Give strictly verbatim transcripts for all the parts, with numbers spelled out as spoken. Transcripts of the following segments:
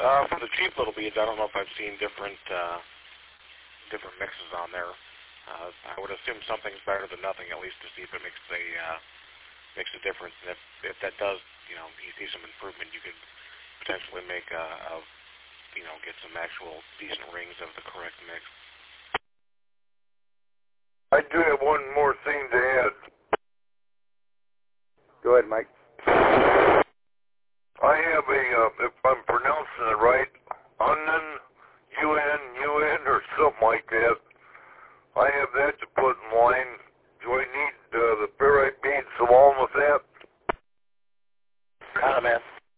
Uh, for the cheap little beads, I don't know if I've seen different uh, different mixes on there. Uh, I would assume something's better than nothing, at least to see if it makes a uh, makes a difference. And if if that does, you know, you see some improvement, you could potentially make a, a you know, get some actual decent rings of the correct mix. I do have one more thing to add. Go ahead, Mike. I have a, uh, if I'm pronouncing it right, Unen, U N, U N, or something like that. I have that to put in line. Do I need uh, the ferrite beads along with that? Comment.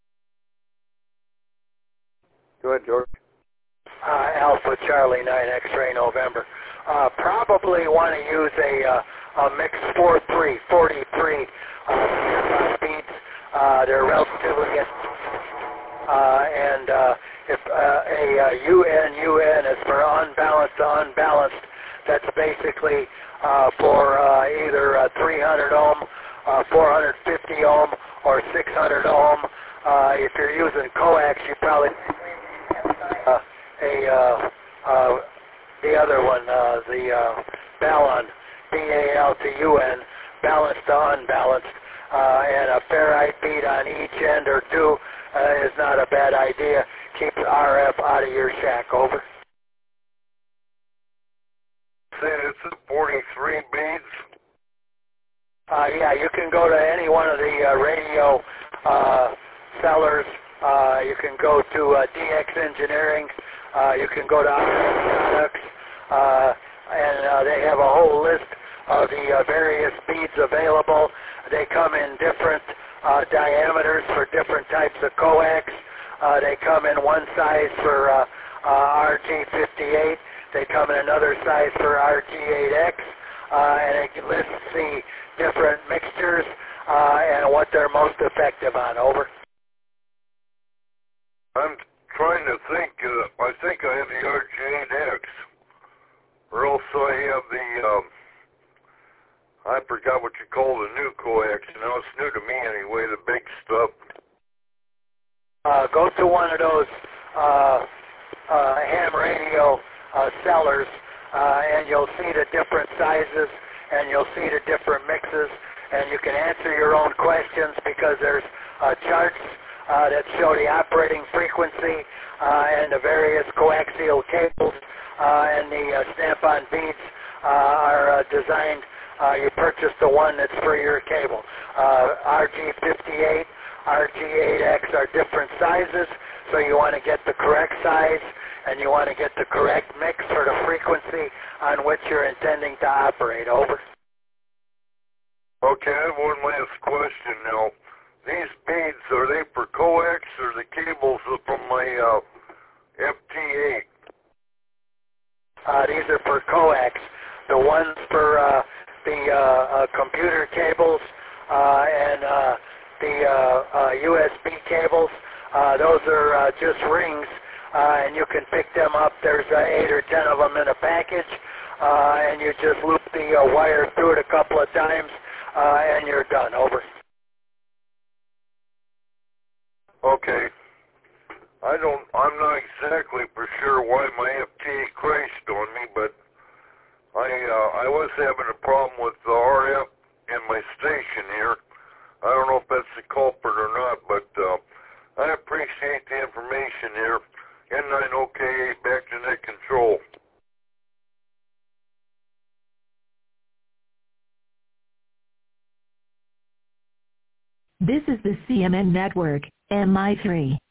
Go ahead, George. Uh, Alpha Charlie nine X-ray November. Uh, probably want to use a, uh, a mix four three, forty-three uh, beads. Uh, they're relatively, uh, and uh, if uh, a uh, U N U N is for unbalanced to unbalanced, that's basically uh, for uh, either uh, three hundred ohm, uh, four hundred fifty ohm, or six hundred ohm. Uh, if you're using coax, you probably uh, a uh, uh, the other one, uh, the uh, Balun, B A L T U N, balanced to unbalanced, uh, and a ferrite bead on each end or two uh, is not a bad idea. Keep the R F out of your shack. Over. Say it's forty-three beads. Uh, yeah, you can go to any one of the uh, radio uh, sellers. Uh, you can go to uh, D X Engineering. Uh, you can go to R F Products, uh, and uh, they have a whole list of the uh, various beads available. They come in different uh, diameters for different types of coax. Uh, they come in one size for uh, uh, R G fifty-eight. They come in another size for R G eight X, uh, and it lists the different mixtures uh, and what they're most effective on. Over. I'm trying to think. Uh, I think I have the R G eight X, or else I have the. Um, I forgot what you call the new coax. You know, it's new to me anyway. The big stuff. Uh, go to one of those uh, uh, ham radio uh, sellers, uh, and you'll see the different sizes, and you'll see the different mixes, and you can answer your own questions because there's uh, charts uh, that show the operating frequency uh, and the various coaxial cables, uh, and the uh, snap-on beads uh, are uh, designed. Uh, you purchase the one that's for your cable. Uh, R G fifty-eight, R G eight X are different sizes, so you want to get the correct size and you want to get the correct mix for the frequency on which you're intending to operate. Over. Okay, I have one last question now. These beads, are they for coax or the cables from my uh, F T eight? Uh, these are for coax. The ones for uh, the uh, uh, computer cables uh, and uh, the uh, uh, U S B cables, uh, those are uh, just rings, uh, and you can pick them up. There's uh, eight or ten of them in a package, uh, and you just loop the uh, wire through it a couple of times, uh, and you're done. Over. Okay. I don't, I'm not exactly for sure why my F T eight crashed on me, but I, uh, I was having a problem with the R F in my station here. I don't know if that's the culprit or not, but uh, I appreciate the information here. N nine O K A, back to net control. This is the C M N Network, M I three.